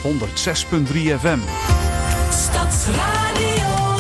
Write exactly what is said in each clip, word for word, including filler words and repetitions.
honderd zes punt drie F M. Stadsradio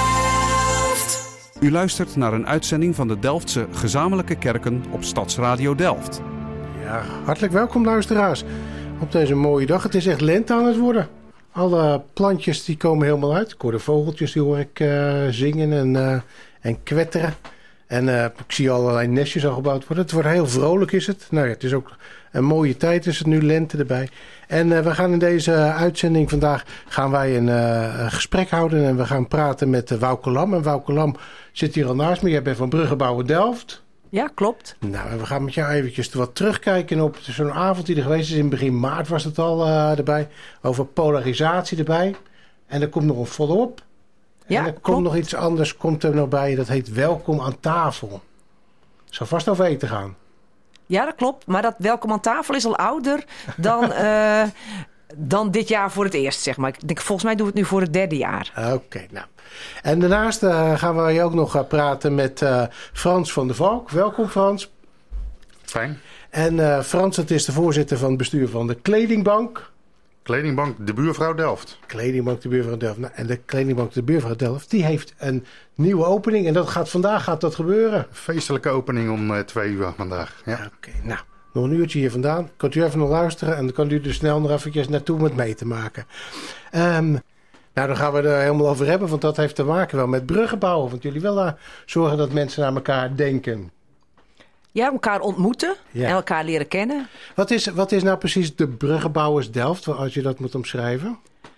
Delft. U luistert naar een uitzending van de Delftse gezamenlijke kerken op Stadsradio Delft. Ja, hartelijk welkom luisteraars op deze mooie dag. Het is echt lente aan het worden. Alle plantjes die komen helemaal uit. Ik hoor de vogeltjes die hoor ik uh, zingen en, uh, en kwetteren. En uh, ik zie allerlei nestjes al gebouwd worden. Het wordt heel vrolijk is het. Nou ja, het is ook een mooie tijd. Is het nu lente erbij. En uh, we gaan in deze uitzending vandaag gaan wij een, uh, een gesprek houden. En we gaan praten met uh, Wouke Lam. En Wouke Lam zit hier al naast me. Jij bent van Bruggebouwen Delft. Ja, klopt. Nou, en we gaan met jou eventjes wat terugkijken op zo'n avond die er geweest is. In begin maart was het al uh, erbij. Over polarisatie erbij. En er komt nog een volop. En Ja, er klopt. komt nog iets anders, komt er nog bij. Dat heet welkom aan tafel. Zou vast over eten gaan. Ja, dat klopt. Maar dat welkom aan tafel is al ouder dan, uh, dan dit jaar voor het eerst, zeg maar. Ik denk, volgens mij doen we het nu voor het derde jaar. Oké, okay, nou. En daarnaast uh, gaan wij ook nog uh, praten met uh, Frans van der Valk. Welkom Frans. Fijn. En uh, Frans, het is de voorzitter van het bestuur van de Kledingbank. Kledingbank De Buurvrouw Delft. Kledingbank De Buurvrouw Delft. Nou, en de Kledingbank De Buurvrouw Delft, die heeft een nieuwe opening. En dat gaat vandaag gaat dat gebeuren. Feestelijke opening om uh, twee uur vandaag. Ja. Oké, okay, nou, nog een uurtje hier vandaan. Kunt u even nog luisteren en dan kan u er snel nog eventjes naartoe met mee te maken. Um, nou, dan gaan we er helemaal over hebben, want dat heeft te maken wel met bruggen bouwen. Want jullie willen uh, zorgen dat mensen naar elkaar denken. Ja, elkaar ontmoeten Ja. en elkaar leren kennen. Wat is, wat is nou precies de Bruggenbouwers Delft, als je dat moet omschrijven?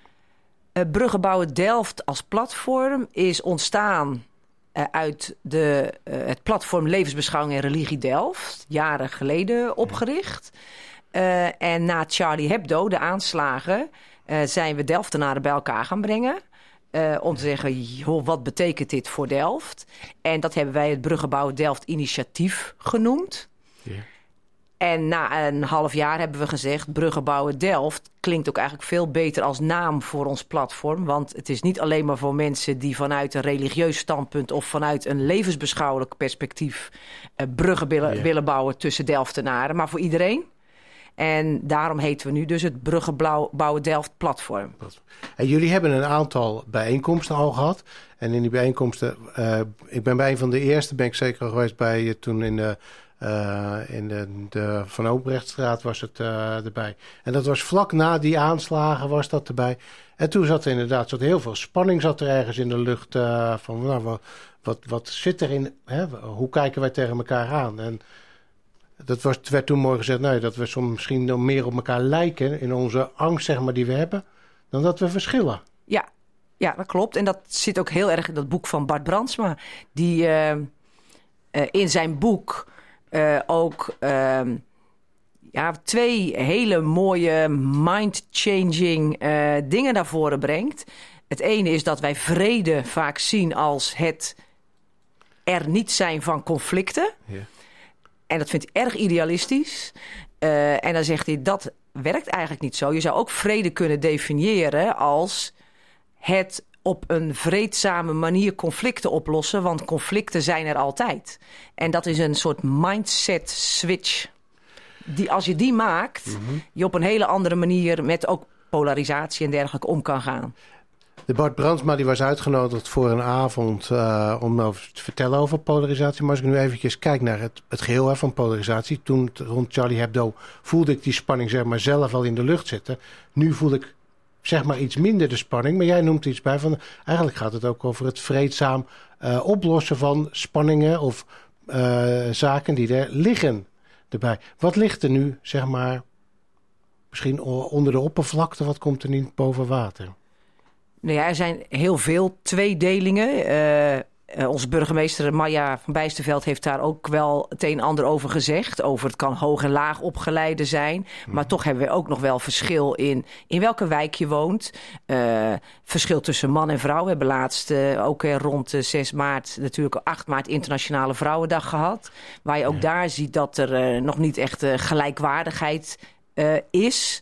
Uh, Bruggenbouwen Delft als platform is ontstaan uh, uit de, uh, het platform Levensbeschouwing en Religie Delft. Jaren geleden opgericht. Uh, en na Charlie Hebdo, de aanslagen, uh, zijn we Delftenaren bij elkaar gaan brengen. Uh, om te zeggen, joh, wat betekent dit voor Delft? En dat hebben wij het Bruggenbouwen Delft initiatief genoemd. Ja. En na een half jaar hebben we gezegd, Bruggenbouwen Delft klinkt ook eigenlijk veel beter als naam voor ons platform. Want het is niet alleen maar voor mensen die vanuit een religieus standpunt of vanuit een levensbeschouwelijk perspectief uh, bruggen willen, Ja. willen bouwen tussen Delftenaren, maar voor iedereen. En daarom heten we nu dus het Bruggenbouwen Delft platform. En jullie hebben een aantal bijeenkomsten al gehad. En in die bijeenkomsten, uh, ik ben bij een van de eerste, ben ik zeker al geweest bij uh, toen in de, uh, in de, de Van Obrechtstraat was het uh, erbij. En dat was vlak na die aanslagen was dat erbij. En toen zat er inderdaad zat heel veel spanning zat er ergens in de lucht. Uh, van nou, wat, wat, wat zit erin? Hè? Hoe kijken wij tegen elkaar aan? En dat was, werd toen mooi gezegd, nou, dat we soms misschien nog meer op elkaar lijken in onze angst zeg maar, die we hebben, dan dat we verschillen. Ja, ja, dat klopt. En dat zit ook heel erg in dat boek van Bart Brandsma. Die uh, uh, in zijn boek uh, ook uh, ja, twee hele mooie mind-changing uh, dingen naar voren brengt. Het ene is dat wij vrede vaak zien als het er niet zijn van conflicten. Ja. En dat vindt hij erg idealistisch. Uh, en dan zegt hij, dat werkt eigenlijk niet zo. Je zou ook vrede kunnen definiëren als het op een vreedzame manier conflicten oplossen. Want conflicten zijn er altijd. En dat is een soort mindset switch. Die, als je die maakt, mm-hmm. je op een hele andere manier met ook polarisatie en dergelijke om kan gaan. De Bart Brandsma die was uitgenodigd voor een avond uh, om over te vertellen over polarisatie. Maar als ik nu eventjes kijk naar het, het geheel hè, van polarisatie. Toen rond Charlie Hebdo voelde ik die spanning zeg maar, zelf al in de lucht zitten. Nu voel ik zeg maar iets minder de spanning. Maar jij noemt iets bij van eigenlijk gaat het ook over het vreedzaam uh, oplossen van spanningen of uh, zaken die er liggen erbij. Wat ligt er nu zeg maar misschien onder de oppervlakte? Wat komt er niet boven water? Nou ja, er zijn heel veel tweedelingen. Uh, uh, onze burgemeester Maya van Bijsterveld heeft daar ook wel het een en ander over gezegd. Over het kan hoog en laag opgeleide zijn. Maar mm. toch hebben we ook nog wel verschil in, in welke wijk je woont. Uh, verschil tussen man en vrouw. We hebben laatst uh, ook uh, rond uh, zes maart, natuurlijk acht maart Internationale Vrouwendag gehad. Waar je ook ja. daar ziet dat er uh, nog niet echt uh, gelijkwaardigheid uh, is.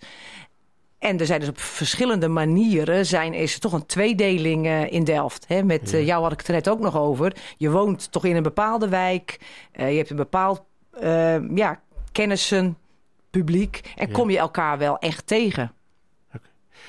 En er zijn dus op verschillende manieren zijn, is er toch een tweedeling uh, in Delft. Hè? Met ja. uh, jou had ik het er net ook nog over. Je woont toch in een bepaalde wijk. Uh, je hebt een bepaald uh, ja, kennissen, publiek. En ja. kom je elkaar wel echt tegen. Okay.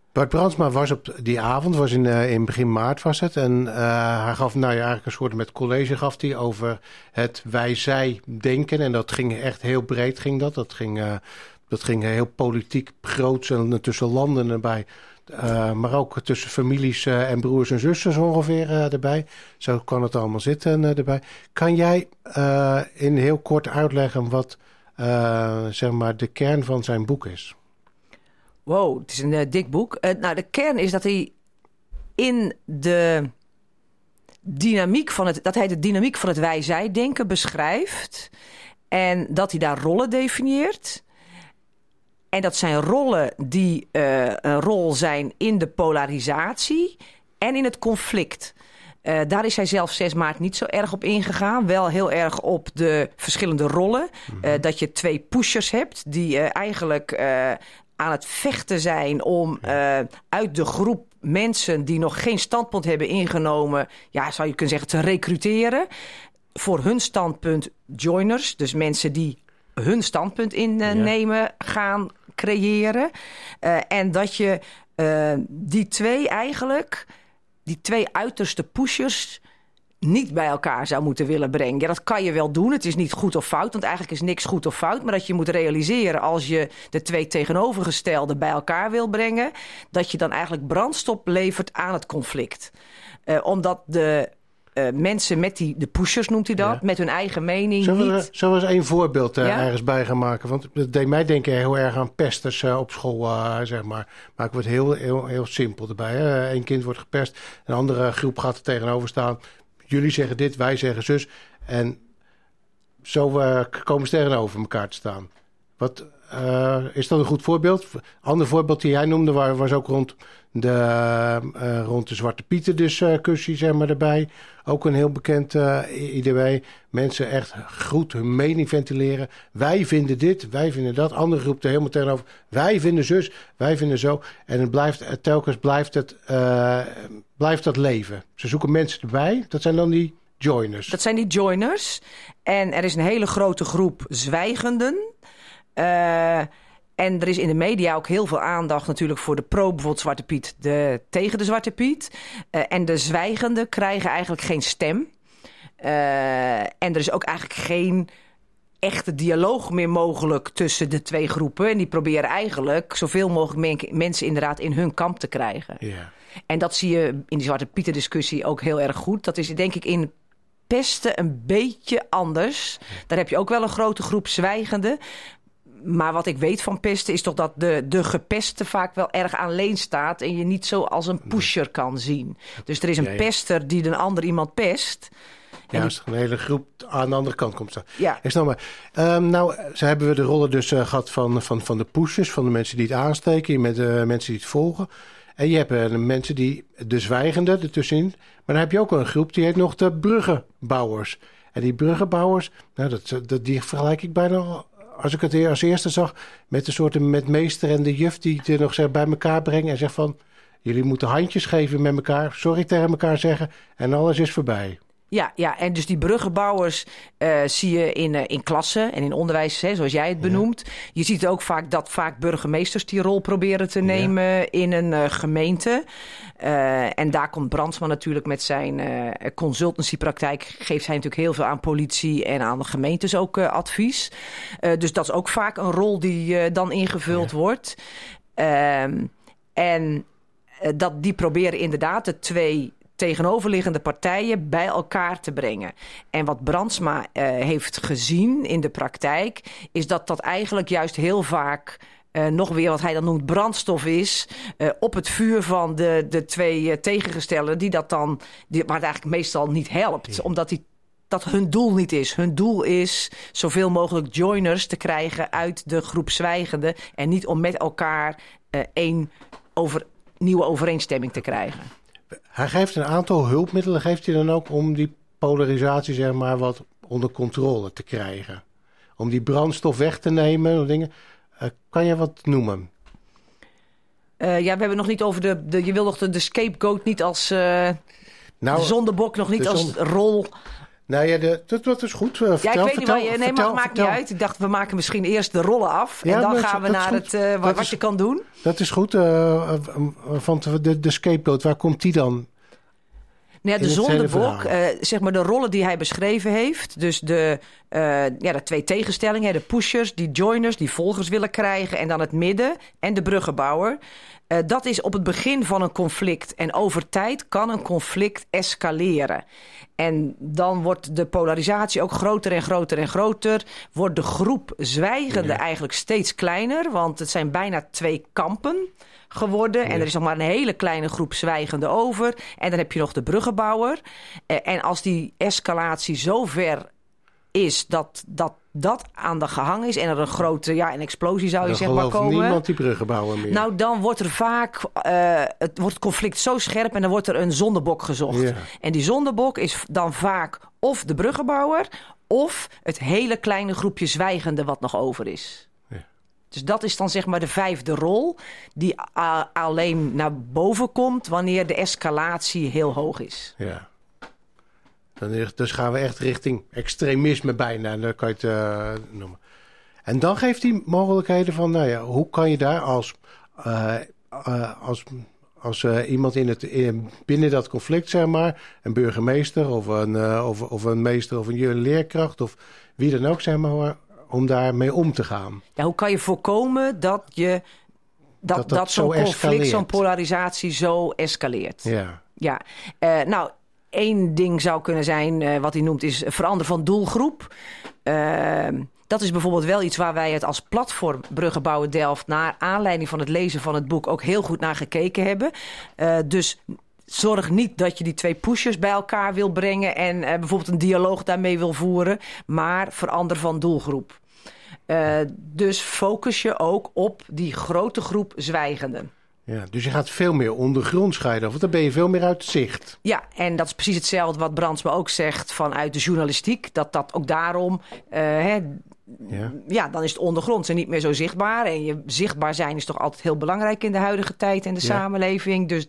Bart Brandsma was op die avond, was in, uh, in begin maart was het. En uh, hij gaf nou ja, eigenlijk een soort met college gaf hij over het wij-zij denken. En dat ging echt heel breed, ging dat. Dat ging, uh, dat ging heel politiek groots en tussen landen erbij. Uh, maar ook tussen families uh, en broers en zusters ongeveer uh, erbij. Zo kan het allemaal zitten uh, erbij. Kan jij uh, in heel kort uitleggen wat uh, zeg maar de kern van zijn boek is? Wow, het is een uh, dik boek. Uh, nou, de kern is dat hij in de dynamiek van het, dat hij de dynamiek van het wij-zij-denken beschrijft. En dat hij daar rollen definieert. En dat zijn rollen die uh, een rol zijn in de polarisatie en in het conflict. Uh, daar is hij zelf zes maart niet zo erg op ingegaan. Wel heel erg op de verschillende rollen. Mm-hmm. Uh, dat je twee pushers hebt die uh, eigenlijk uh, aan het vechten zijn om uh, uit de groep mensen die nog geen standpunt hebben ingenomen, ja, zou je kunnen zeggen, te recruteren. Voor hun standpunt joiners, dus mensen die hun standpunt innemen, uh, ja. gaan creëren. Uh, en dat je uh, die twee eigenlijk, die twee uiterste pushers, niet bij elkaar zou moeten willen brengen. Ja, dat kan je wel doen. Het is niet goed of fout, want eigenlijk is niks goed of fout. Maar dat je moet realiseren, als je de twee tegenovergestelden bij elkaar wil brengen, dat je dan eigenlijk brandstof levert aan het conflict. Uh, omdat de Uh, mensen met die, de pushers noemt hij dat, ja. met hun eigen mening. Zullen we, niet... zullen we eens één voorbeeld uh, ja? ergens bij gaan maken? Want dat deed mij denken heel erg aan pesters uh, op school, uh, zeg maar. Maar ik word heel, heel, heel simpel erbij. Hè? Eén kind wordt gepest, een andere groep gaat er tegenover staan. Jullie zeggen dit, wij zeggen zus. En zo uh, komen ze tegenover elkaar te staan. Wat, uh, is dat een goed voorbeeld? Een ander voorbeeld die jij noemde was, was ook rond de, uh, rond de Zwarte Pieten discussie, zeg maar, erbij. Ook een heel bekend uh, idee. Mensen echt goed hun mening ventileren. Wij vinden dit, wij vinden dat. Andere groep er helemaal tegenover. Wij vinden zus, wij vinden zo. En het blijft, telkens blijft, het, uh, blijft dat leven. Ze zoeken mensen erbij. Dat zijn dan die joiners. Dat zijn die joiners. En er is een hele grote groep zwijgenden. Uh, en er is in de media ook heel veel aandacht natuurlijk voor de pro, bijvoorbeeld Zwarte Piet, de, tegen de Zwarte Piet. Uh, en de zwijgenden krijgen eigenlijk geen stem. Uh, en er is ook eigenlijk geen echte dialoog meer mogelijk tussen de twee groepen. En die proberen eigenlijk zoveel mogelijk men- mensen inderdaad in hun kamp te krijgen. Yeah. En dat zie je in die Zwarte Pieten discussie ook heel erg goed. Dat is denk ik in pesten een beetje anders. Daar heb je ook wel een grote groep zwijgenden. Maar wat ik weet van pesten is toch dat de, de gepeste vaak wel erg alleen staat en je niet zo als een pusher kan zien. Dus er is een ja, ja. pester die een ander iemand pest. Ja, als die... een hele groep aan de andere kant komt staan. Ja. Ik snap maar. Um, nou, zo hebben we de rollen dus uh, gehad van, van, van de pushers, van de mensen die het aansteken, met de uh, mensen die het volgen. En je hebt uh, de mensen die, de zwijgenden ertussenin. Maar dan heb je ook een groep die heet nog de bruggenbouwers. En die bruggenbouwers, nou, dat, dat, die vergelijk ik bijna, als ik het als eerste zag, met de soorten met meester en de juf die het nog zeg, bij elkaar brengen en zegt van, jullie moeten handjes geven met elkaar, sorry tegen elkaar zeggen en alles is voorbij. Ja, ja, en dus die bruggenbouwers uh, zie je in, uh, in klassen en in onderwijs, hè, zoals jij het benoemt. Ja. Je ziet ook vaak dat vaak burgemeesters die rol proberen te nemen ja. in een uh, gemeente. Uh, en daar komt Brandsma natuurlijk met zijn uh, consultancypraktijk. Geeft hij natuurlijk heel veel aan politie en aan de gemeentes ook uh, advies. Uh, dus dat is ook vaak een rol die uh, dan ingevuld ja. wordt. Uh, en uh, dat, die proberen inderdaad de twee tegenoverliggende partijen bij elkaar te brengen. En wat Brandsma uh, heeft gezien in de praktijk, is dat dat eigenlijk juist heel vaak uh, nog weer wat hij dan noemt brandstof is, uh, op het vuur van de, de twee uh, tegengestellen, die dat dan, die, waar het eigenlijk meestal niet helpt, ja. omdat die dat hun doel niet is. Hun doel is zoveel mogelijk joiners te krijgen uit de groep zwijgenden en niet om met elkaar uh, één over, nieuwe overeenstemming te krijgen. Hij geeft een aantal hulpmiddelen, geeft hij dan ook om die polarisatie zeg maar wat onder controle te krijgen. Om die brandstof weg te nemen, dingen. Uh, kan je wat noemen? Uh, ja, we hebben het nog niet over de, de je wil nog de, de scapegoat niet als uh, nou, de zondebok, nog niet als zonde... rol. Nou ja, de, dat, dat is goed. Uh, Ja, vertel, ik weet vertel, niet waar je... Nee, vertel, maar maakt vertel. niet uit. Ik dacht, we maken misschien eerst de rollen af. Ja, en dan maar gaan we dat is naar goed. het, uh, wat, Dat wat is- je kan doen. Dat is goed. Uh, uh, want de, de scapegoat, waar komt die dan? Nou ja, de In het hele zondebok, verhaal. eh, zeg maar de rollen die hij beschreven heeft. Dus de, eh, ja, de twee tegenstellingen. hè, De pushers, die joiners, die volgers willen krijgen. En dan het midden en de bruggenbouwer. Eh, dat is op het begin van een conflict. En over tijd kan een conflict escaleren. En dan wordt de polarisatie ook groter en groter en groter. Wordt de groep zwijgende Ja. eigenlijk steeds kleiner. Want het zijn bijna twee kampen geworden. En Ja. er is nog maar een hele kleine groep zwijgende over. En dan heb je nog de bruggenbouwer. Eh, En als die escalatie zo ver is dat dat, dat aan de gang is... en er een grote ja, een explosie zou je Dan zeg maar gelooft komen... niemand die bruggenbouwer meer. Nou, dan wordt er vaak eh, het wordt het conflict zo scherp en dan wordt er een zondebok gezocht. Ja. En die zondebok is dan vaak of de bruggenbouwer of het hele kleine groepje zwijgende wat nog over is. Ja. Dus dat is dan zeg maar de vijfde rol die a- alleen naar boven komt wanneer de escalatie heel hoog is. Ja. Dan, is- dus gaan we echt richting extremisme bijna. Dan kan je het uh, noemen. En dan geeft hij mogelijkheden van, nou ja, hoe kan je daar als, uh, uh, als, als uh, iemand in het, in, binnen dat conflict, zeg maar, een burgemeester of een, uh, of, of een meester of een leerkracht of wie dan ook, zeg maar, om daarmee om te gaan. Ja, hoe kan je voorkomen dat je dat, Dat dat, dat zo'n zo conflict, escaleert. zo'n polarisatie zo escaleert? Ja. Ja, uh, nou, één ding zou kunnen zijn, uh, wat hij noemt, is verander van doelgroep. Uh, dat is bijvoorbeeld wel iets waar wij het als platform Bruggenbouwen Delft... naar aanleiding van het lezen van het boek ook heel goed naar gekeken hebben. Uh, dus zorg niet dat je die twee pushers bij elkaar wil brengen... en uh, bijvoorbeeld een dialoog daarmee wil voeren, maar verander van doelgroep. Uh, dus focus je ook op die grote groep zwijgenden. Ja, dus je gaat veel meer ondergrond scheiden, want dan ben je veel meer uit zicht. Ja, en dat is precies hetzelfde wat Brandsma ook zegt vanuit de journalistiek. Dat dat ook daarom, uh, hè, Ja. ja, dan is het ondergronds en niet meer zo zichtbaar. En je zichtbaar zijn is toch altijd heel belangrijk in de huidige tijd en de Ja. samenleving. Dus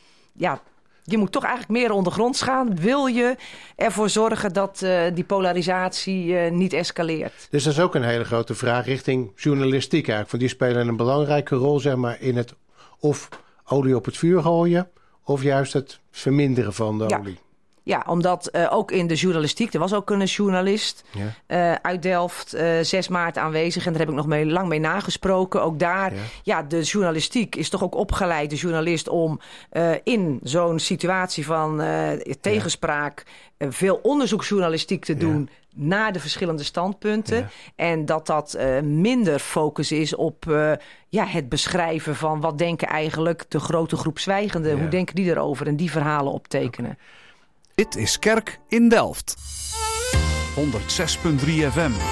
ja, je moet toch eigenlijk meer ondergronds gaan. Wil je ervoor zorgen dat uh, die polarisatie uh, niet escaleert? Dus dat is ook een hele grote vraag richting journalistiek eigenlijk. Want die spelen een belangrijke rol, zeg maar, in het of olie op het vuur gooien, of juist het verminderen van de Ja. olie. Ja, omdat uh, ook in de journalistiek, er was ook een journalist Ja. uh, uit Delft, uh, zes maart aanwezig. En daar heb ik nog mee, lang mee nagesproken. Ook daar, Ja. ja. de journalistiek is toch ook opgeleid, de journalist, om uh, in zo'n situatie van uh, tegenspraak uh, veel onderzoeksjournalistiek te doen Ja. naar de verschillende standpunten. Ja. En dat dat uh, minder focus is op uh, ja, het beschrijven van wat denken eigenlijk de grote groep zwijgenden. Ja. Hoe denken die erover en die verhalen optekenen. Dit is Kerk in Delft. honderd zes punt drie F M.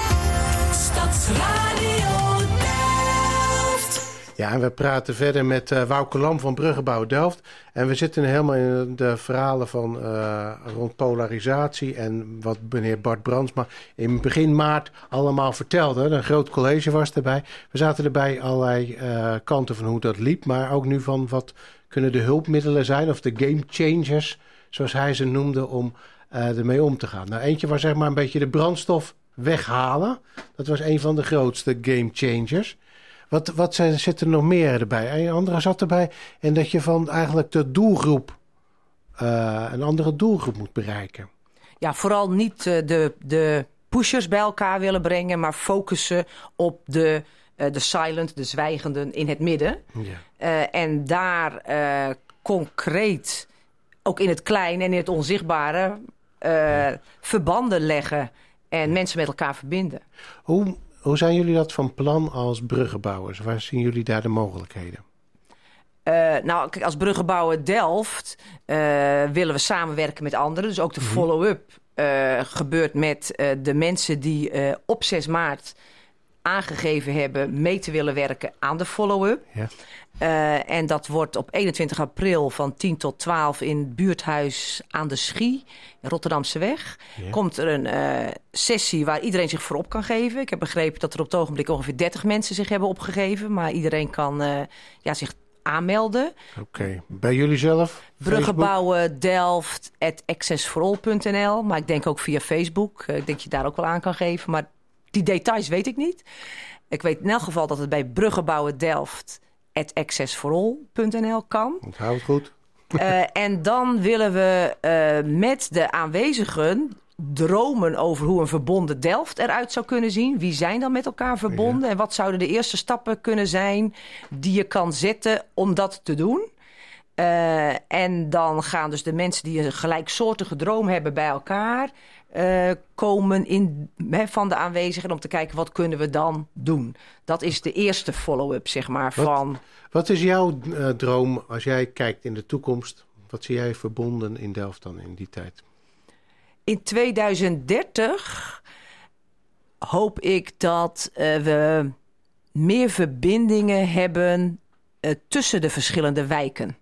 Stadsradio Delft. Ja, en we praten verder met uh, Wouke Lam van Bruggenbouw Delft. En we zitten helemaal in de verhalen van uh, rond polarisatie en wat meneer Bart Brandsma in begin maart allemaal vertelde. Een groot college was erbij. We zaten erbij allerlei uh, kanten van hoe dat liep, maar ook nu van wat kunnen de hulpmiddelen zijn of de game changers, zoals hij ze noemde, om uh, ermee om te gaan. Nou, eentje was zeg maar een beetje de brandstof weghalen. Dat was een van de grootste game changers. Wat, wat zijn, zit er nog meer erbij? Een andere zat erbij. En dat je van eigenlijk de doelgroep, uh, een andere doelgroep moet bereiken. Ja, vooral niet uh, de, de pushers bij elkaar willen brengen, maar focussen op de, uh, de silent, de zwijgenden in het midden. Ja. Uh, en daar uh, concreet, ook in het klein en in het onzichtbare, uh, ja. verbanden leggen en ja. mensen met elkaar verbinden. Hoe, hoe zijn jullie dat van plan als bruggenbouwers? Waar zien jullie daar de mogelijkheden? Uh, nou, kijk, als Bruggenbouwen Delft uh, willen we samenwerken met anderen. Dus ook de mm-hmm. follow-up uh, gebeurt met uh, de mensen die uh, op zes maart aangegeven hebben mee te willen werken aan de follow-up. Ja. Uh, en dat wordt op eenentwintig april van tien tot twaalf in het buurthuis aan de Schie, Rotterdamse weg. Ja. Komt er een uh, sessie waar iedereen zich voor op kan geven. Ik heb begrepen dat er op het ogenblik ongeveer dertig mensen zich hebben opgegeven. Maar iedereen kan uh, ja, zich aanmelden. Oké, okay. Bij jullie zelf? Bruggenbouwen Delft at access for all punt n l. Maar ik denk ook via Facebook. Ik denk dat je daar ook wel aan kan geven. Maar die details weet ik niet. Ik weet in elk geval dat het bij Bruggenbouwen Delft at access for all punt n l kan. Onthoud het goed. Uh, en dan willen we uh, met de aanwezigen dromen over hoe een verbonden Delft eruit zou kunnen zien. Wie zijn dan met elkaar verbonden? Ja. En wat zouden de eerste stappen kunnen zijn die je kan zetten om dat te doen? Uh, en dan gaan dus de mensen die een gelijksoortige droom hebben bij elkaar uh, komen in, he, van de aanwezigen om te kijken wat kunnen we dan doen. Dat is de eerste follow-up, zeg maar, wat, van... Wat is jouw uh, droom als jij kijkt in de toekomst? Wat zie jij verbonden in Delft dan in die tijd? In tweeduizend dertig hoop ik dat uh, we meer verbindingen hebben uh, tussen de verschillende wijken.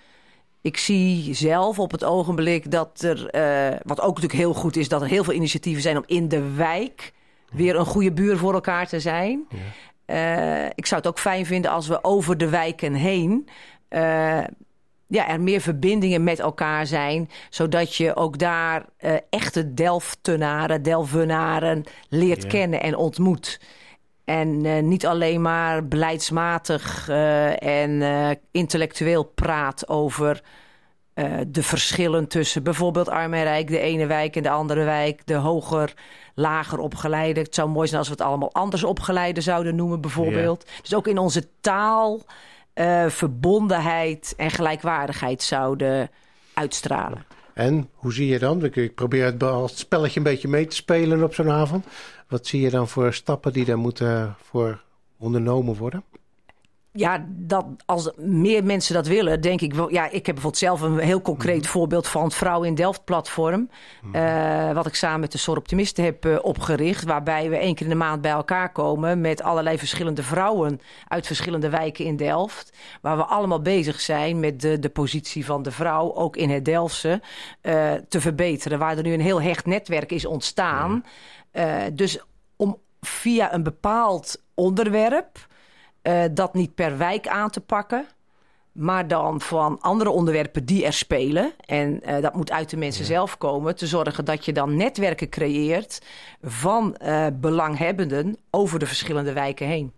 Ik zie zelf op het ogenblik dat er, uh, wat ook natuurlijk heel goed is, dat er heel veel initiatieven zijn om in de wijk weer een goede buur voor elkaar te zijn. Ja. Uh, ik zou het ook fijn vinden als we over de wijken heen uh, ja, er meer verbindingen met elkaar zijn, zodat je ook daar uh, echte Delftenaren, Delvenaren leert ja. kennen en ontmoet. En uh, niet alleen maar beleidsmatig uh, en uh, intellectueel praat over uh, de verschillen tussen bijvoorbeeld arm en rijk, de ene wijk en de andere wijk, de hoger, lager opgeleide. Het zou mooi zijn als we het allemaal anders opgeleide zouden noemen bijvoorbeeld. Ja. Dus ook in onze taal uh, verbondenheid en gelijkwaardigheid zouden uitstralen. En hoe zie je dan? Ik probeer het, het spelletje een beetje mee te spelen op zo'n avond. Wat zie je dan voor stappen die daar moeten voor ondernomen worden? Ja, dat als meer mensen dat willen, denk ik wel. Ja, ik heb bijvoorbeeld zelf een heel concreet mm-hmm. voorbeeld van het Vrouw in Delft platform. Mm-hmm. Uh, wat ik samen met de S O R Optimisten heb uh, opgericht. Waarbij we één keer in de maand bij elkaar komen met allerlei verschillende vrouwen uit verschillende wijken in Delft. Waar we allemaal bezig zijn met de, de positie van de vrouw, ook in het Delftse, uh, te verbeteren. Waar er nu een heel hecht netwerk is ontstaan. Uh, dus om via een bepaald onderwerp Uh, dat niet per wijk aan te pakken, maar dan van andere onderwerpen die er spelen. En uh, dat moet uit de mensen ja. zelf komen. Te zorgen dat je dan netwerken creëert van uh, belanghebbenden over de verschillende wijken heen.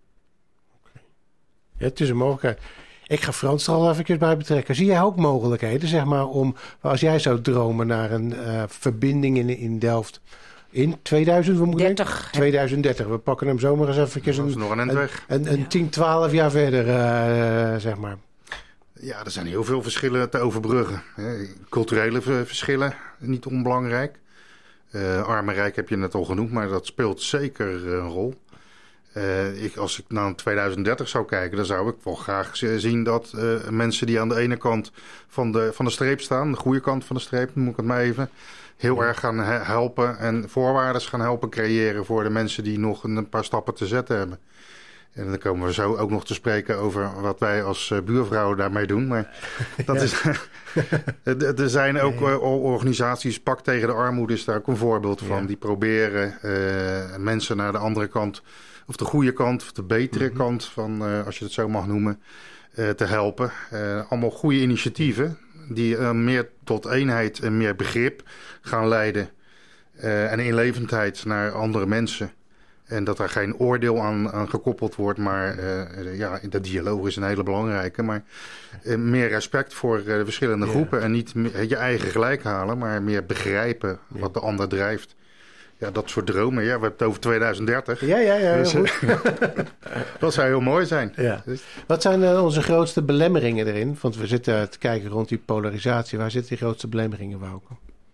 Okay. Ja, het is een mogelijkheid. Ik ga Frans er al even bij betrekken. Zie jij ook mogelijkheden, zeg maar, om, als jij zou dromen naar een uh, verbinding in, in Delft in tweeduizend, we moeten dertig. tweeduizend dertig. We pakken hem zomaar eens eventjes een, nog een, een, een, een ja. tien, twaalf jaar verder, uh, zeg maar. Ja, er zijn heel veel verschillen te overbruggen. Culturele verschillen, niet onbelangrijk. Uh, arm en rijk heb je net al genoemd, maar dat speelt zeker een rol. Uh, ik, als ik naar tweeduizend dertig zou kijken, dan zou ik wel graag zien dat uh, mensen die aan de ene kant van de, van de streep staan, de goede kant van de streep, noem ik het maar even, heel ja. erg gaan helpen en voorwaarden gaan helpen creëren voor de mensen die nog een paar stappen te zetten hebben. En dan komen we zo ook nog te spreken over wat wij als buurvrouwen daarmee doen. Maar dat ja. is. Er zijn ook uh, organisaties, Pak tegen de Armoede is daar ook een voorbeeld van. Ja. Die proberen uh, mensen naar de andere kant, of de goede kant, of de betere mm-hmm. kant van, uh, als je het zo mag noemen, uh, te helpen. Uh, allemaal goede initiatieven die uh, meer tot eenheid en meer begrip gaan leiden. Uh, en inlevendheid naar andere mensen. En dat er geen oordeel aan, aan gekoppeld wordt, maar uh, ja, de dialoog is een hele belangrijke. Maar uh, meer respect voor uh, de verschillende ja. groepen en niet me- je eigen gelijk halen, maar meer begrijpen ja. wat de ander drijft. Ja, dat soort dromen. Ja, we hebben het over tweeduizend dertig. Ja, ja, ja. Dus, goed. Dat zou heel mooi zijn. Ja. Wat zijn uh, onze grootste belemmeringen erin? Want we zitten te kijken rond die polarisatie. Waar zitten die grootste belemmeringen, Wouke?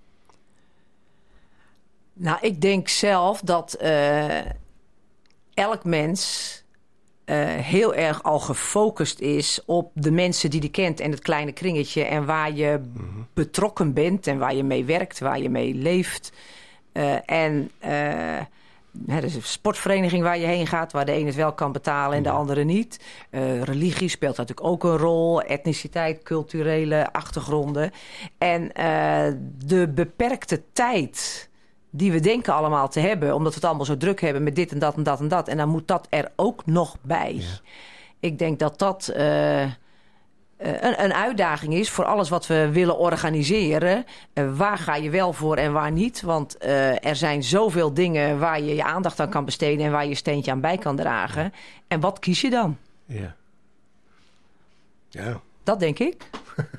Nou, ik denk zelf dat uh, elk mens uh, heel erg al gefocust is op de mensen die die kent en het kleine kringetje. En waar je mm-hmm. betrokken bent en waar je mee werkt, waar je mee leeft. Uh, en uh, er is een sportvereniging waar je heen gaat, waar de een het wel kan betalen en de andere niet. Uh, religie speelt natuurlijk ook een rol, etniciteit, culturele achtergronden. En uh, de beperkte tijd die we denken allemaal te hebben, omdat we het allemaal zo druk hebben met dit en dat en dat en dat. En dan moet dat er ook nog bij. Ja. Ik denk dat dat uh, uh, een, een uitdaging is voor alles wat we willen organiseren. Uh, waar ga je wel voor en waar niet? Want uh, er zijn zoveel dingen waar je je aandacht aan kan besteden en waar je je steentje aan bij kan dragen. En wat kies je dan? Ja. Ja. Dat denk ik.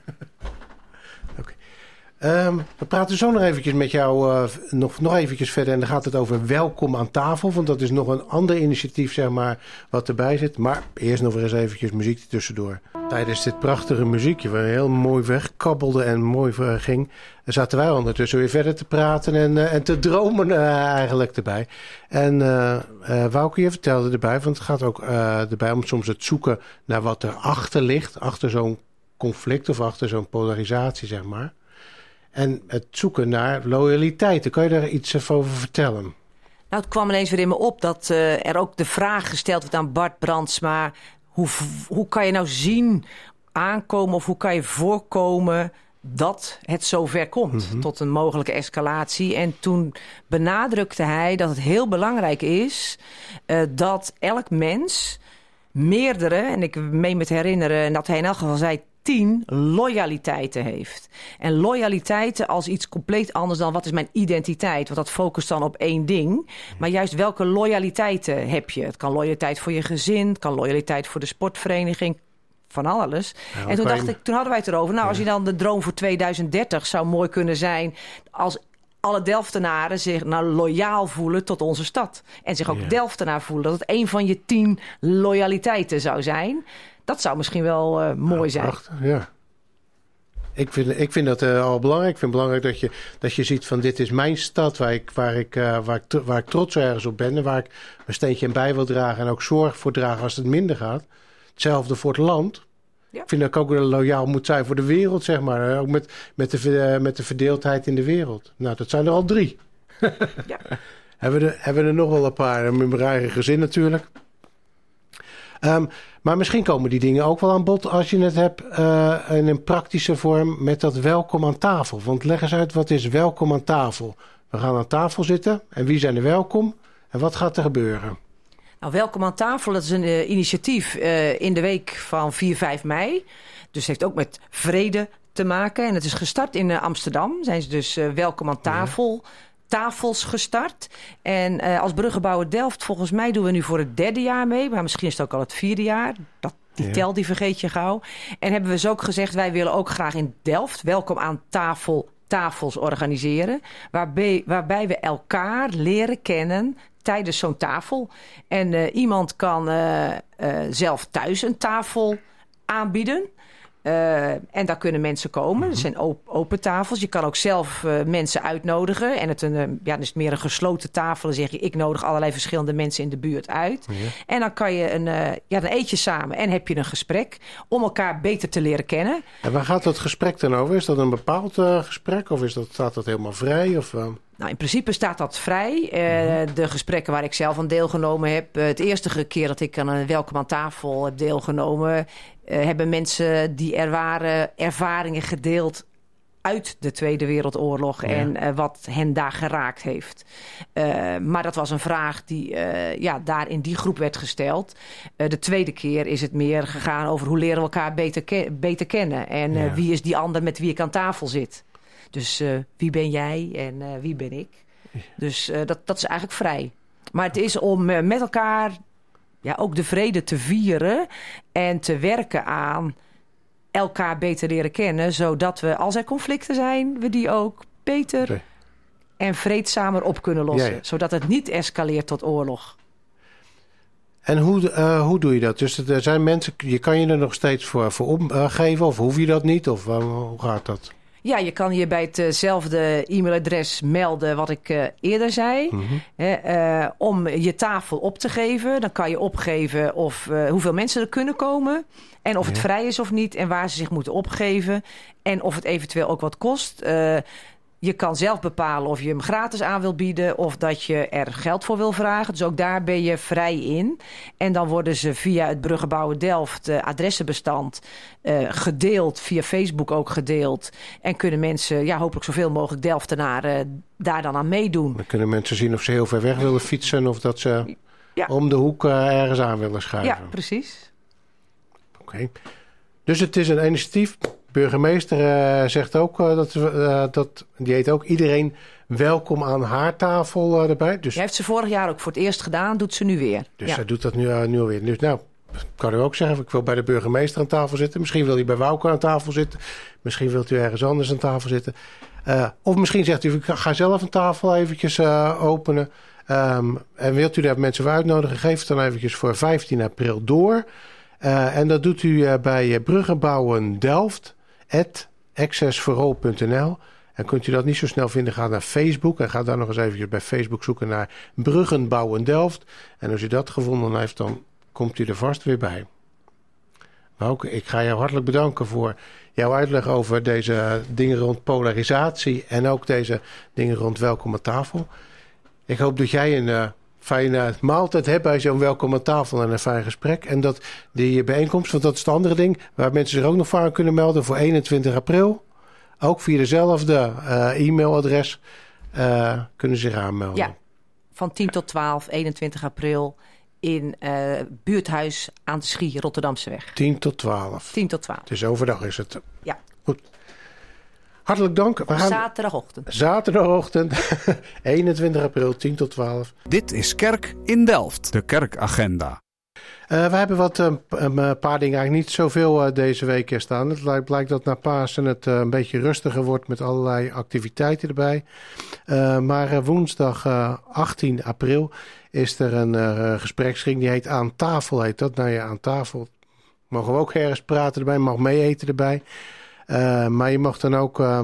Um, we praten zo nog eventjes met jou uh, nog, nog eventjes verder. En dan gaat het over Welkom aan tafel. Want dat is nog een ander initiatief, zeg maar, wat erbij zit. Maar eerst nog weer eens eventjes muziek tussendoor. Tijdens dit prachtige muziekje, waar heel mooi wegkabbelde en mooi ging, zaten wij ondertussen weer verder te praten en, uh, en te dromen uh, eigenlijk erbij. En uh, uh, Wouke, je vertelde erbij, want het gaat ook uh, erbij om soms het zoeken naar wat erachter ligt. Achter zo'n conflict of achter zo'n polarisatie, zeg maar. En het zoeken naar loyaliteiten. Kan je daar iets over vertellen? Nou, het kwam ineens weer in me op dat uh, er ook de vraag gesteld wordt aan Bart Brandsma. Hoe, hoe kan je nou zien aankomen of hoe kan je voorkomen dat het zover komt mm-hmm. tot een mogelijke escalatie? En toen benadrukte hij dat het heel belangrijk is uh, dat elk mens meerdere, en ik meen me te herinneren dat hij in elk geval zei, tien loyaliteiten heeft. En loyaliteiten als iets compleet anders dan wat is mijn identiteit. Want dat focust dan op één ding. Maar juist welke loyaliteiten heb je? Het kan loyaliteit voor je gezin, het kan loyaliteit voor de sportvereniging, van alles. Ja, en toen dacht je... ik, toen hadden wij het erover. Nou, ja. Als je dan de droom voor tweeduizend dertig zou mooi kunnen zijn als alle Delftenaren zich nou loyaal voelen tot onze stad. En zich ook ja. Delftenaar voelen. Dat het een van je tien loyaliteiten zou zijn. Dat zou misschien wel uh, mooi ja, zijn. Prachtig, ja. Ik vind, ik vind dat uh, al belangrijk. Ik vind het belangrijk dat je, dat je ziet van dit is mijn stad waar ik, waar, ik, uh, waar, ik, waar ik trots ergens op ben. En waar ik een steentje in bij wil dragen. En ook zorg voor dragen als het minder gaat. Hetzelfde voor het land. Ja. Ik vind dat ik ook loyaal moet zijn voor de wereld, zeg maar. Ook met, met, de, uh, met de verdeeldheid in de wereld. Nou, dat zijn er al drie. Ja. hebben, we er, hebben we er nog wel een paar. Met mijn eigen gezin natuurlijk. Um, maar misschien komen die dingen ook wel aan bod als je het hebt uh, in een praktische vorm met dat welkom aan tafel. Want leg eens uit, wat is welkom aan tafel? We gaan aan tafel zitten en wie zijn er welkom en wat gaat er gebeuren? Nou, welkom aan tafel, dat is een uh, initiatief uh, in de week van vier, vijf mei. Dus het heeft ook met vrede te maken. En het is gestart in uh, Amsterdam. Zijn ze dus uh, welkom aan tafel. Ja. Tafels gestart. En uh, als Bruggenbouwer Delft, volgens mij doen we nu voor het derde jaar mee. Maar misschien is het ook al het vierde jaar. Dat, die ja. tel die vergeet je gauw. En hebben we dus ook gezegd, wij willen ook graag in Delft welkom aan tafel tafels organiseren. Waarbij, waarbij we elkaar leren kennen tijdens zo'n tafel. En uh, iemand kan uh, uh, zelf thuis een tafel aanbieden. Uh, en daar kunnen mensen komen. Mm-hmm. Er zijn op, open tafels. Je kan ook zelf uh, mensen uitnodigen. En het een, uh, ja, dan is het meer een gesloten tafel. Dan zeg je, ik nodig allerlei verschillende mensen in de buurt uit. Ja. En dan kan je een, uh, ja, dan eet je samen en heb je een gesprek om elkaar beter te leren kennen. En waar gaat dat gesprek dan over? Is dat een bepaald uh, gesprek of is dat, staat dat helemaal vrij? Of, uh... Nou, in principe staat dat vrij. Uh, mm-hmm. De gesprekken waar ik zelf aan deelgenomen heb. Uh, het eerste keer dat ik aan een welkom aan tafel heb deelgenomen, Uh, hebben mensen die er waren ervaringen gedeeld uit de Tweede Wereldoorlog ja. en uh, wat hen daar geraakt heeft. Uh, maar dat was een vraag die uh, ja, daar in die groep werd gesteld. Uh, de tweede keer is het meer gegaan over hoe leren we elkaar beter, ke- beter kennen. En uh, ja. wie is die ander met wie ik aan tafel zit. Dus uh, wie ben jij en uh, wie ben ik? Ja. Dus uh, dat, dat is eigenlijk vrij. Maar het is om uh, met elkaar ja, ook de vrede te vieren en te werken aan elkaar beter leren kennen, zodat we, als er conflicten zijn, we die ook beter nee. en vreedzamer op kunnen lossen. Ja, ja. Zodat het niet escaleert tot oorlog. En hoe, uh, hoe doe je dat? Dus er zijn mensen, je kan je er nog steeds voor, voor opgeven of hoef je dat niet? Of uh, hoe gaat dat? Ja, je kan je bij hetzelfde e-mailadres melden wat ik uh, eerder zei. Mm-hmm. Hè, uh, om je tafel op te geven. Dan kan je opgeven of uh, hoeveel mensen er kunnen komen. En of ja. het vrij is of niet. En waar ze zich moeten opgeven. En of het eventueel ook wat kost. Uh, je kan zelf bepalen of je hem gratis aan wil bieden of dat je er geld voor wil vragen. Dus ook daar ben je vrij in. En dan worden ze via het Bruggenbouwer Delft uh, adressenbestand uh, gedeeld, via Facebook ook gedeeld. En kunnen mensen, ja, hopelijk zoveel mogelijk Delftenaren uh, daar dan aan meedoen. Dan kunnen mensen zien of ze heel ver weg willen fietsen of dat ze ja. om de hoek uh, ergens aan willen schuiven. Ja, precies. Oké. Okay. Dus het is een initiatief. Burgemeester uh, zegt ook uh, dat, uh, dat die heet ook iedereen welkom aan haar tafel uh, erbij. Dus, Hij heeft ze vorig jaar ook voor het eerst gedaan, doet ze nu weer. dus ja. hij doet dat nu, uh, nu alweer. Dus nou, kan u ook zeggen, ik wil bij de burgemeester aan tafel zitten. Misschien wil hij bij Wouke aan tafel zitten. Misschien wilt u ergens anders aan tafel zitten. Uh, of misschien zegt u, ik ga zelf een tafel eventjes uh, openen. Um, en wilt u daar mensen voor uitnodigen, geef het dan eventjes voor vijftien april door. Uh, en dat doet u uh, bij uh, Bruggenbouwen Delft, at access for all punt n l. En kunt u dat niet zo snel vinden, ga naar Facebook. En ga daar nog eens eventjes bij Facebook zoeken naar Bruggenbouwen Delft. En als u dat gevonden heeft, dan komt u er vast weer bij. Maar ook, ik ga jou hartelijk bedanken voor jouw uitleg over deze dingen rond polarisatie. En ook deze dingen rond welkom aan tafel. Ik hoop dat jij een uh, fijne maaltijd hebt bij zo'n welkom aan tafel en een fijn gesprek. En dat die bijeenkomst, want dat is het andere ding, waar mensen zich ook nog voor aan kunnen melden voor eenentwintig april. Ook via dezelfde uh, e-mailadres uh, kunnen zich aanmelden. Ja, van tien tot twaalf, eenentwintig april in uh, buurthuis aan de Schie, Rotterdamseweg. tien tot twaalf. tien tot twaalf. Het is overdag is het. Ja. Goed. Hartelijk dank. We gaan zaterdagochtend. Zaterdagochtend, eenentwintig april, tien tot twaalf. Dit is Kerk in Delft, de kerkagenda. Uh, we hebben wat uh, een paar dingen eigenlijk niet zoveel uh, deze week staan. Het lijkt, blijkt dat na Pasen het uh, een beetje rustiger wordt met allerlei activiteiten erbij. Uh, maar uh, woensdag uh, achttien april is er een uh, gespreksring. Die heet Aan Tafel, heet dat. Nou ja, aan tafel mogen we ook ergens praten erbij, mag mee eten erbij. Uh, maar je mag dan ook uh,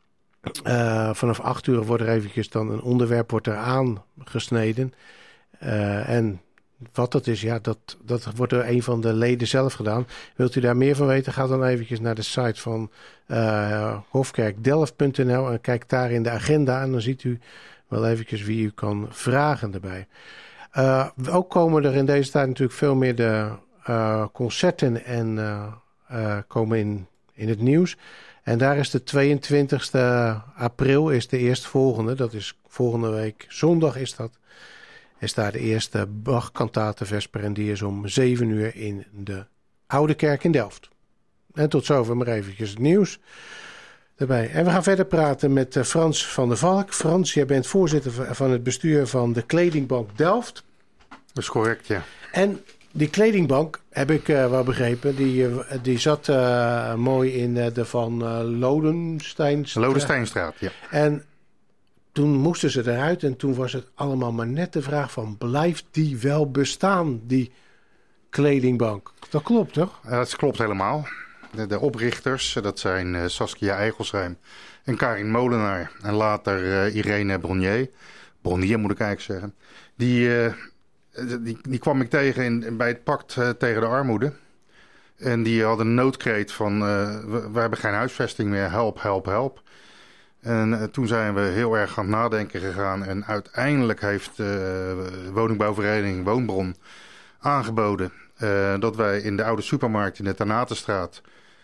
uh, vanaf acht uur wordt er eventjes dan een onderwerp wordt er aangesneden. Uh, en wat dat is, ja, dat, dat wordt door een van de leden zelf gedaan. Wilt u daar meer van weten, ga dan eventjes naar de site van uh, hofkerkdelft punt n l en kijk daar in de agenda en dan ziet u wel eventjes wie u kan vragen erbij. Uh, ook komen er in deze tijd natuurlijk veel meer de uh, concerten en uh, uh, komen in, in het nieuws. En daar is de tweeëntwintigste april is de eerstvolgende. Dat is volgende week zondag is dat. Is daar de eerste Bach-kantatenvesper en die is om zeven uur in de Oude Kerk in Delft. En tot zover maar eventjes het nieuws erbij. En we gaan verder praten met Frans van der Valk. Frans, jij bent voorzitter van het bestuur van de Kledingbank Delft. Dat is correct, ja. En die kledingbank, heb ik uh, wel begrepen, die, uh, die zat uh, mooi in uh, de Van uh, Lodensteinstraat. Lodensteinstraat, ja. En toen moesten ze eruit en toen was het allemaal maar net de vraag van, blijft die wel bestaan, die kledingbank? Dat klopt, toch? Uh, dat klopt helemaal. De, de oprichters, dat zijn uh, Saskia Eigelsheim en Karin Molenaar. En later uh, Irene Bronnier. Bronnier moet ik eigenlijk zeggen. Die, uh, die, die kwam ik tegen in, bij het pact uh, tegen de armoede. En die hadden een noodkreet van, uh, we, we hebben geen huisvesting meer, help, help, help. En uh, toen zijn we heel erg aan het nadenken gegaan. En uiteindelijk heeft de uh, woningbouwvereniging Woonbron aangeboden uh, dat wij in de oude supermarkt in de Tanatenstraat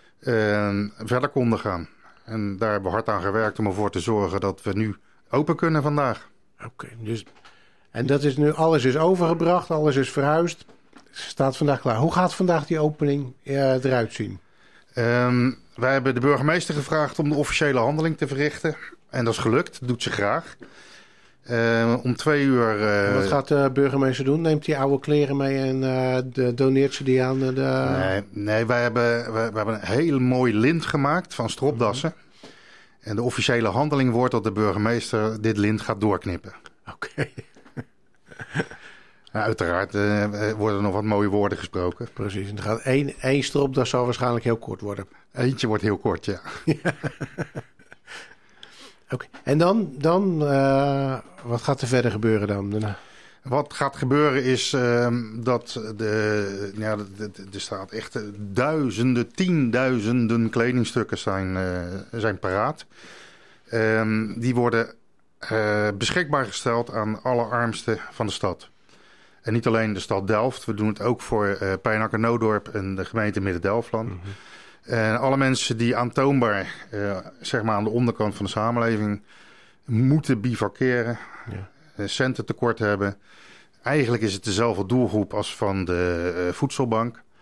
uh, verder konden gaan. En daar hebben we hard aan gewerkt om ervoor te zorgen dat we nu open kunnen vandaag. Oké, okay, dus en dat is nu, alles is overgebracht, alles is verhuisd. Staat vandaag klaar. Hoe gaat vandaag die opening uh, eruit zien? Um, wij hebben de burgemeester gevraagd om de officiële handeling te verrichten. En dat is gelukt, dat doet ze graag. Uh, om twee uur... Uh... Wat gaat de burgemeester doen? Neemt hij oude kleren mee en uh, de, doneert ze die aan de... Nee, nee wij, hebben, wij, wij hebben een heel mooi lint gemaakt van stropdassen. Mm-hmm. En de officiële handeling wordt dat de burgemeester dit lint gaat doorknippen. Oké. Okay. Ja, uiteraard uh, worden er nog wat mooie woorden gesproken. Precies. En er gaat één, één stropdas zal waarschijnlijk heel kort worden. Eentje wordt heel kort, ja. ja. Oké. Okay. En dan, dan uh, wat gaat er verder gebeuren dan? Wat gaat gebeuren is uh, dat de, ja, er staat echt duizenden, tienduizenden kledingstukken zijn, uh, zijn paraat. Um, die worden uh, beschikbaar gesteld aan alle armsten van de stad. En niet alleen de stad Delft, we doen het ook voor uh, Pijnacker Noodorp en de gemeente Midden-Delftland. Mm-hmm. En alle mensen die aantoonbaar uh, zeg maar aan de onderkant van de samenleving moeten bivakeren, ja. uh, centen tekort hebben. Eigenlijk is het dezelfde doelgroep als van de uh, voedselbank.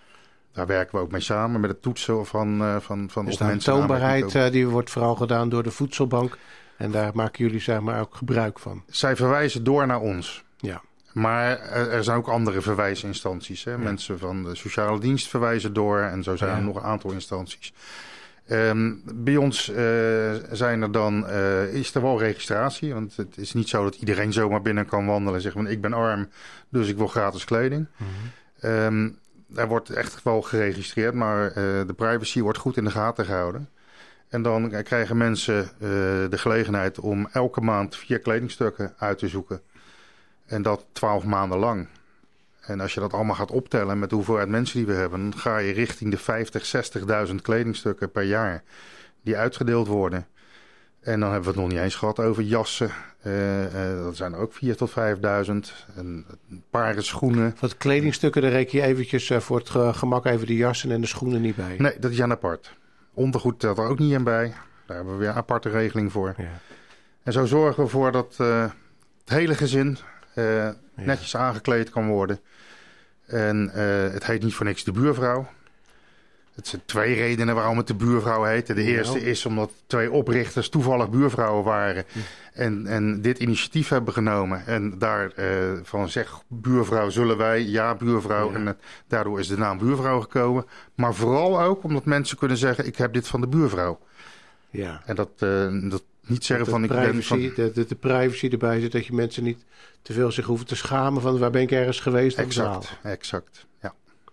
Daar werken we ook mee samen met het toetsen van, uh, van, van Dus of de mensen aantoonbaarheid uh, die wordt vooral gedaan door de voedselbank. En daar maken jullie zeg maar ook gebruik van. Zij verwijzen door naar ons. Ja. Maar er zijn ook andere verwijsinstanties. Hè? Ja. Mensen van de sociale dienst verwijzen door. En zo zijn ja. er nog een aantal instanties. Um, bij ons uh, zijn er dan, uh, is er wel registratie. Want het is niet zo dat iedereen zomaar binnen kan wandelen en zeggen van ik ben arm, dus ik wil gratis kleding. Mm-hmm. Um, daar wordt echt wel geregistreerd, maar uh, de privacy wordt goed in de gaten gehouden. En dan krijgen mensen uh, de gelegenheid om elke maand vier kledingstukken uit te zoeken. En dat twaalf maanden lang. En als je dat allemaal gaat optellen met de hoeveelheid mensen die we hebben, dan ga je richting de vijftig, zestigduizend kledingstukken per jaar die uitgedeeld worden. En dan hebben we het nog niet eens gehad over jassen. Uh, uh, dat zijn er ook vier tot vijfduizend. En paren schoenen. Wat kledingstukken, daar reken je eventjes uh, voor het ge- gemak even de jassen en de schoenen niet bij. Nee, dat is aan apart. Ondergoed telt er ook niet in bij. Daar hebben we weer een aparte regeling voor. Ja. En zo zorgen we ervoor dat uh, het hele gezin uh, ja. netjes aangekleed kan worden. En uh, het heet niet voor niks de buurvrouw. Het zijn twee redenen waarom het de buurvrouw heet. De eerste is omdat twee oprichters toevallig buurvrouwen waren. Ja. En, en dit initiatief hebben genomen. En daarvan uh, zeg buurvrouw zullen wij, ja buurvrouw. Ja. En uh, daardoor is de naam buurvrouw gekomen. Maar vooral ook omdat mensen kunnen zeggen ik heb dit van de buurvrouw. Ja. En dat, uh, dat niet zeggen dat van ik privacy, ben van... De, de, de privacy erbij zit, dat je mensen niet te veel zich hoeven te schamen van waar ben ik ergens geweest. Exact, exact, ja.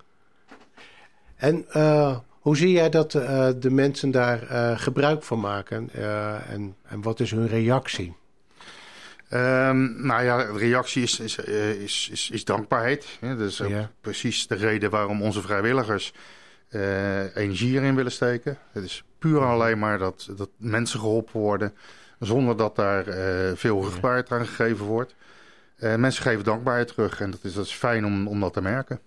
En uh, hoe zie jij dat uh, de mensen daar uh, gebruik van maken? Uh, en, en wat is hun reactie? Um, nou ja, de reactie is, is, is, is, is dankbaarheid. Ja, dat is ook ja. precies de reden waarom onze vrijwilligers uh, energie erin willen steken. Het is puur en alleen maar dat, dat mensen geholpen worden zonder dat daar uh, veel rugbaarheid aan gegeven wordt. Uh, mensen geven dankbaarheid terug en dat is, dat is fijn om, om dat te merken.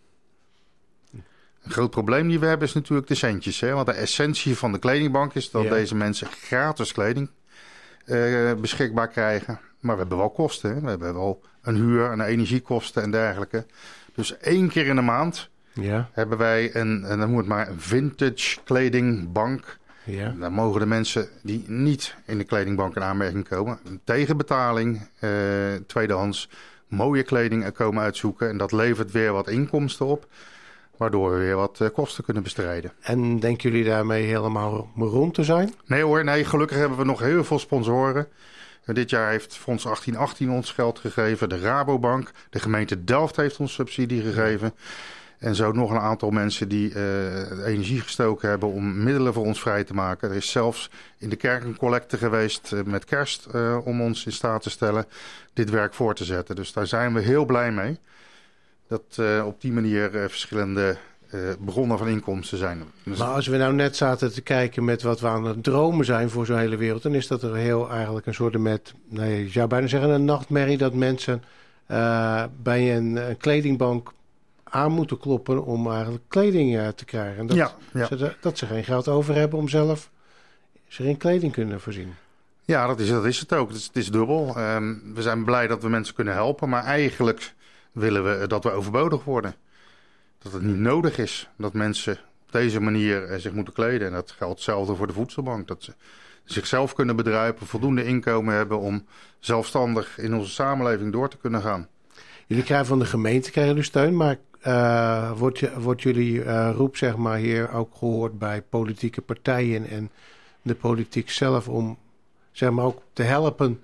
Een groot probleem die we hebben is natuurlijk de centjes. Hè? Want de essentie van de kledingbank is dat ja. deze mensen gratis kleding uh, beschikbaar krijgen. Maar we hebben wel kosten. Hè? We hebben wel een huur, een energiekosten en dergelijke. Dus één keer in de maand ja. hebben wij een, en dan moet het maar een vintage kledingbank. Ja. Dan mogen de mensen die niet in de kledingbank in aanmerking komen, tegen betaling, uh, tweedehands mooie kleding komen uitzoeken. En dat levert weer wat inkomsten op, waardoor we weer wat uh, kosten kunnen bestrijden. En denken jullie daarmee helemaal rond te zijn? Nee hoor, nee, gelukkig hebben we nog heel veel sponsoren. Uh, dit jaar heeft Fonds achttien achttien ons geld gegeven, de Rabobank, de gemeente Delft heeft ons subsidie gegeven. En zo nog een aantal mensen die uh, energie gestoken hebben om middelen voor ons vrij te maken. Er is zelfs in de kerk een collecte geweest uh, met kerst uh, om ons in staat te stellen dit werk voor te zetten. Dus daar zijn we heel blij mee. Dat uh, op die manier uh, verschillende uh, bronnen van inkomsten zijn. Dus maar als we nou net zaten te kijken met wat we aan het dromen zijn voor zo'n hele wereld, dan is dat er heel eigenlijk een soort met, nee, je zou bijna zeggen een nachtmerrie dat mensen uh, bij een, een kledingbank aan moeten kloppen om eigenlijk kleding uh, te krijgen. En dat, ja, ja. Ze, dat ze geen geld over hebben om zelf zich in kleding kunnen voorzien. Ja, dat is, dat is het ook. Het is, het is dubbel. Um, we zijn blij dat we mensen kunnen helpen, maar eigenlijk willen we dat we overbodig worden. Dat het niet nodig is dat mensen op deze manier uh, zich moeten kleden. En dat geldt hetzelfde voor de voedselbank. Dat ze zichzelf kunnen bedruipen, voldoende inkomen hebben om zelfstandig in onze samenleving door te kunnen gaan. Jullie krijgen van de gemeente krijgen jullie steun, maar uh, wordt, je, wordt jullie uh, roep zeg maar hier ook gehoord bij politieke partijen en de politiek zelf om zeg maar ook te helpen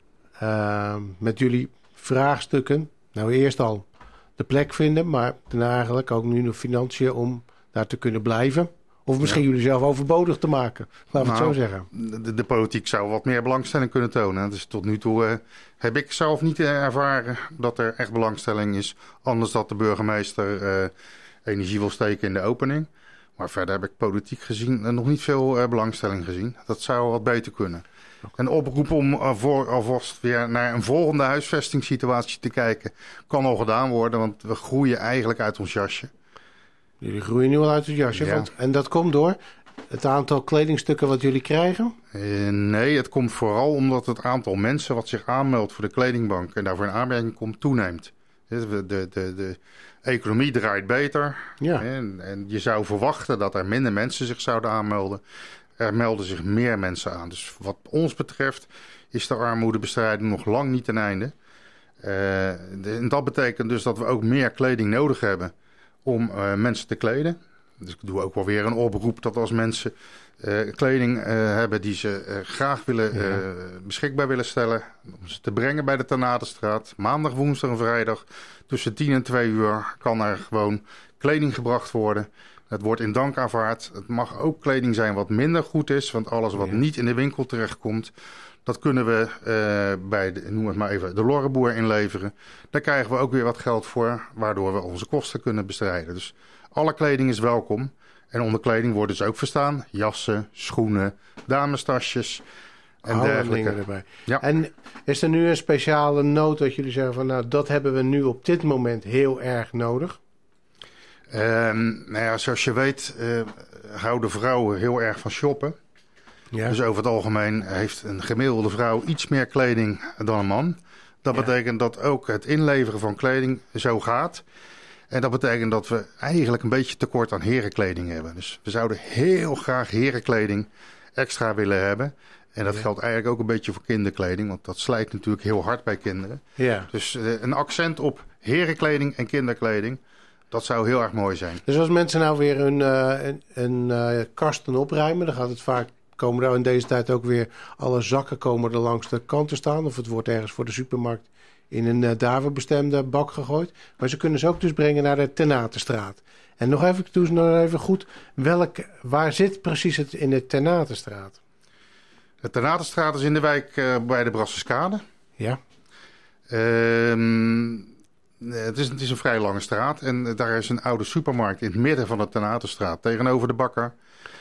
uh, met jullie vraagstukken? Nou, eerst al de plek vinden, maar daarna eigenlijk ook nu de financiën om daar te kunnen blijven. Of misschien ja. jullie zelf overbodig te maken, laten we nou, het zo zeggen. De, de politiek zou wat meer belangstelling kunnen tonen. Dus tot nu toe uh, heb ik zelf niet ervaren dat er echt belangstelling is. Anders dat de burgemeester uh, energie wil steken in de opening. Maar verder heb ik politiek gezien uh, nog niet veel uh, belangstelling gezien. Dat zou wat beter kunnen. Een oproep om uh, voor, alvast weer naar een volgende huisvestingssituatie te kijken kan al gedaan worden. Want we groeien eigenlijk uit ons jasje. Jullie groeien nu al uit het jasje. Ja. Want, en dat komt door het aantal kledingstukken wat jullie krijgen? Uh, nee, het komt vooral omdat het aantal mensen wat zich aanmeldt voor de kledingbank en daarvoor in aanmerking komt toeneemt. De, de, de, de economie draait beter. Ja. En, en je zou verwachten dat er minder mensen zich zouden aanmelden. Er melden zich meer mensen aan. Dus wat ons betreft is de armoedebestrijding nog lang niet ten einde. Uh, de, en dat betekent dus dat we ook meer kleding nodig hebben om uh, mensen te kleden. Dus ik doe ook wel weer een oproep dat als mensen uh, kleding uh, hebben die ze uh, graag willen, uh, beschikbaar willen stellen, om ze te brengen bij de Tenatenstraat. Maandag, woensdag en vrijdag tussen tien en twee uur kan er gewoon kleding gebracht worden. Het wordt in dank aanvaard. Het mag ook kleding zijn wat minder goed is, want alles wat ja. niet in de winkel terechtkomt, dat kunnen we uh, bij, de, noem het maar even, de lorreboer inleveren. Daar krijgen we ook weer wat geld voor, waardoor we onze kosten kunnen bestrijden. Dus alle kleding is welkom. En onder kleding worden dus ook verstaan jassen, schoenen, damestasjes en alle dergelijke. dingen erbij. Ja. En is er nu een speciale noot dat jullie zeggen van, nou, dat hebben we nu op dit moment heel erg nodig? Um, nou ja, zoals je weet uh, houden vrouwen heel erg van shoppen. Ja. Dus over het algemeen heeft een gemiddelde vrouw iets meer kleding dan een man. Dat ja. betekent dat ook het inleveren van kleding zo gaat. En dat betekent dat we eigenlijk een beetje tekort aan herenkleding hebben. Dus we zouden heel graag herenkleding extra willen hebben. En dat ja. geldt eigenlijk ook een beetje voor kinderkleding. Want dat slijt natuurlijk heel hard bij kinderen. Ja. Dus uh, een accent op herenkleding en kinderkleding. Dat zou heel erg mooi zijn. Dus als mensen nou weer hun uh, een, een uh, kasten opruimen, dan gaat het vaak, komen er in deze tijd ook weer alle zakken komen er langs de kant te staan. Of het wordt ergens voor de supermarkt in een uh, daarvoor bestemde bak gegooid. Maar ze kunnen ze ook dus brengen naar de Tenatenstraat. En nog even, doe ze nog even goed, welk, waar zit precies het in de Tenatenstraat? De Tenatenstraat is in de wijk uh, bij de Brasserskade. Ja. Um, Het is, het is een vrij lange straat en daar is een oude supermarkt in het midden van de Tenatenstraat tegenover de bakker.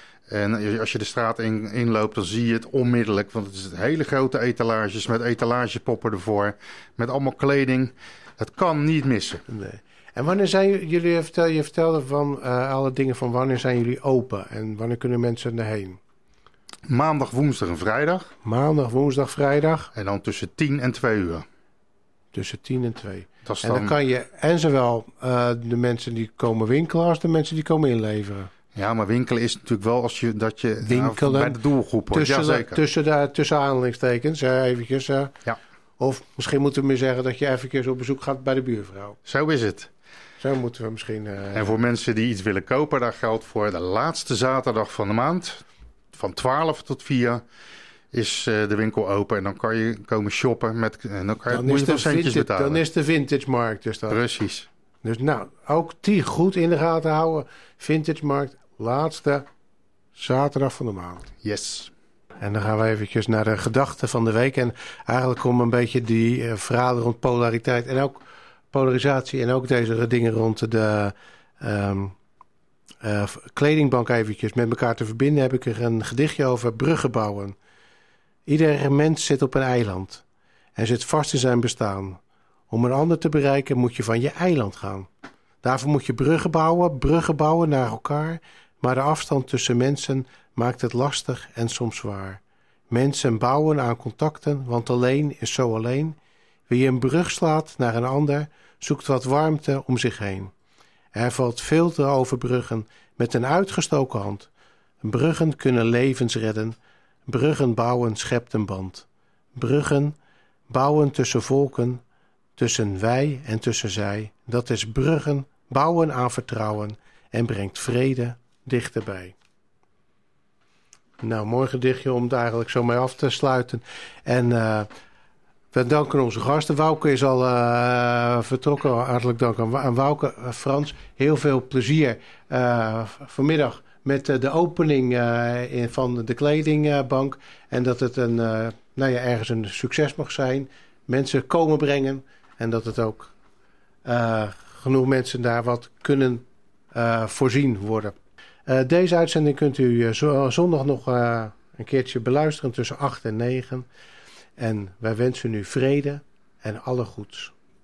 En als je de straat in, inloopt, dan zie je het onmiddellijk, want het is hele grote etalages met etalagepoppen ervoor, met allemaal kleding. Het kan niet missen. Nee. En wanneer zijn jullie, je vertelde, je vertelde van uh, alle dingen van wanneer zijn jullie open en wanneer kunnen mensen erheen? Maandag, woensdag en vrijdag. Maandag, woensdag, vrijdag. En dan tussen tien en twee uur. Tussen tien en twee. Dat is en dan... dan kan je en zowel uh, de mensen die komen winkelen als de mensen die komen inleveren. Ja, maar winkelen is natuurlijk wel als je dat je winkelen, uh, bij de doelgroep wordt. Tussen, ja, zeker. Tussen, de, tussen aanhalingstekens, uh, eventjes. Uh, ja. Of misschien moeten we meer zeggen dat je eventjes op bezoek gaat bij de buurvrouw. Zo is het. Zo moeten we misschien... Uh, en voor mensen die iets willen kopen, daar geldt voor de laatste zaterdag van de maand, van twaalf tot vier... is uh, de winkel open en dan kan je komen shoppen met en dan kan je, dan moet je de nog centjes vintage, betalen. Dan is de vintage markt dus dat. Precies. Dus nou, ook die goed in de gaten houden. Vintage markt, laatste zaterdag van de maand. Yes. En dan gaan we eventjes naar de gedachten van de week. En eigenlijk om een beetje die uh, verhalen rond polariteit en ook polarisatie en ook deze dingen rond de um, uh, kledingbank eventjes met elkaar te verbinden, heb ik er een gedichtje over bruggen bouwen. Ieder mens zit op een eiland en zit vast in zijn bestaan. Om een ander te bereiken moet je van je eiland gaan. Daarvoor moet je bruggen bouwen, bruggen bouwen naar elkaar, maar de afstand tussen mensen maakt het lastig en soms zwaar. Mensen bouwen aan contacten, want alleen is zo alleen. Wie een brug slaat naar een ander, zoekt wat warmte om zich heen. Er valt veel te overbruggen met een uitgestoken hand. Bruggen kunnen levens redden. Bruggen bouwen schept een band. Bruggen bouwen tussen volken, tussen wij en tussen zij. Dat is bruggen bouwen aan vertrouwen en brengt vrede dichterbij. Nou, mooi gedichtje om het eigenlijk zo mee af te sluiten. En uh, we danken onze gasten. Wouke is al uh, vertrokken. Hartelijk dank aan, aan Wouke. Uh, Frans, heel veel plezier uh, vanmiddag met uh, de opening uh, in, van de kledingbank. Uh, en dat het een, uh, nou ja, ergens een succes mag zijn. Mensen komen brengen. En dat het ook uh, genoeg mensen daar wat kunnen uh, voorzien worden. Uh, deze uitzending kunt u uh, zo, zondag nog uh, een keertje beluisteren tussen acht en negen. En wij wensen u vrede en alle goeds.